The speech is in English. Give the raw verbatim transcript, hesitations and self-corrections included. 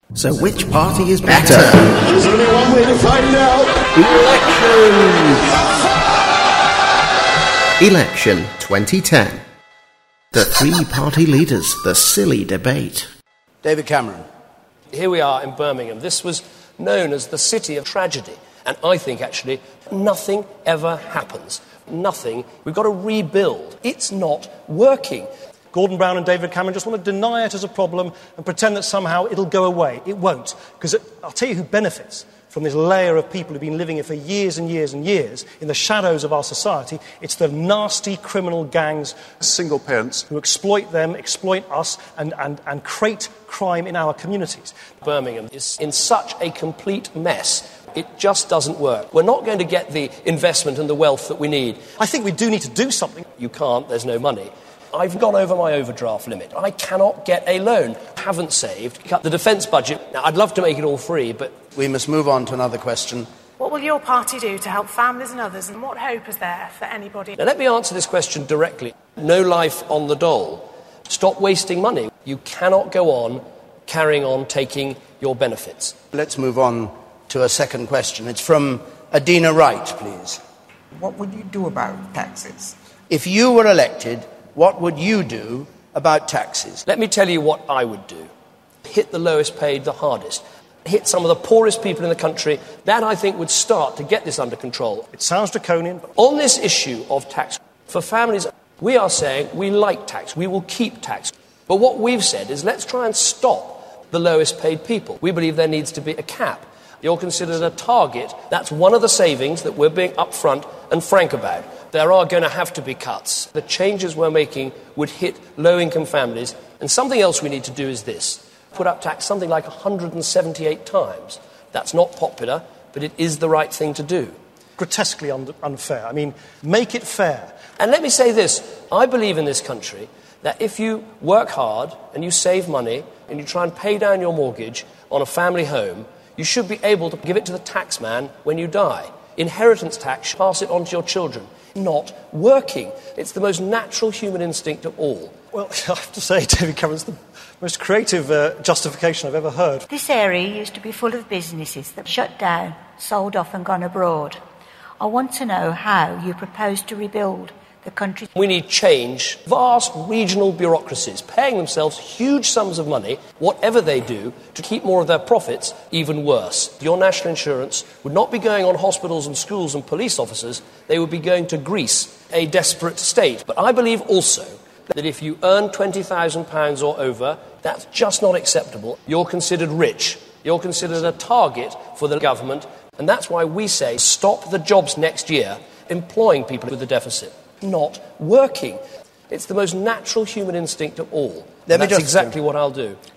So which party is better? There's only one way to find out. Election! Election twenty ten. The three party leaders, the silly debate. David Cameron. Here we are in Birmingham. This was known as the city of tragedy. And I think, actually, nothing ever happens. Nothing. We've got to rebuild. It's not working. Gordon Brown and David Cameron just want to deny it as a problem and pretend that somehow it'll go away. It won't. Because I'll tell you who benefits from this layer of people who've been living here for years and years and years in the shadows of our society. It's the nasty criminal gangs, single parents, who exploit them, exploit us, and, and, and create crime in our communities. Birmingham is in such a complete mess. It just doesn't work. We're not going to get the investment and the wealth that we need. I think we do need to do something. You can't, there's no money. I've gone over my overdraft limit. I cannot get a loan. Haven't saved. Cut the defence budget. Now, I'd love to make it all free, but... We must move on to another question. What will your party do to help families and others, and what hope is there for anybody? Now, let me answer this question directly. No life on the dole. Stop wasting money. You cannot go on carrying on taking your benefits. Let's move on to a second question. It's from Adina Wright, please. What would you do about taxes? If you were elected, what would you do about taxes? Let me tell you what I would do. Hit the lowest paid the hardest. Hit some of the poorest people in the country. That, I think, would start to get this under control. It sounds draconian. But on this issue of tax, for families, we are saying we like tax. We will keep tax. But what we've said is let's try and stop the lowest paid people. We believe there needs to be a cap. You're considered a target. That's one of the savings that we're being upfront and frank about. There are going to have to be cuts. The changes we're making would hit low-income families. And something else we need to do is this. Put up tax something like one hundred seventy-eight times. That's not popular, but it is the right thing to do. Grotesquely un- unfair. I mean, make it fair. And let me say this. I believe in this country that if you work hard and you save money and you try and pay down your mortgage on a family home, you should be able to give it to the taxman when you die. Inheritance tax, pass it on to your children. Not working. It's the most natural human instinct of all. Well, I have to say, David Cameron's the most creative uh, justification I've ever heard. This area used to be full of businesses that shut down, sold off and gone abroad. I want to know how you propose to rebuild the country. We need change. Vast regional bureaucracies paying themselves huge sums of money, whatever they do, to keep more of their profits, even worse. Your national insurance would not be going on hospitals and schools and police officers. They would be going to Greece, a desperate state. But I believe also that if you earn twenty thousand pounds or over, that's just not acceptable. You're considered rich. You're considered a target for the government. And that's why we say stop the jobs next year, employing people with a deficit. Not working. It's the most natural human instinct of all. Let me That's just, exactly what I'll do.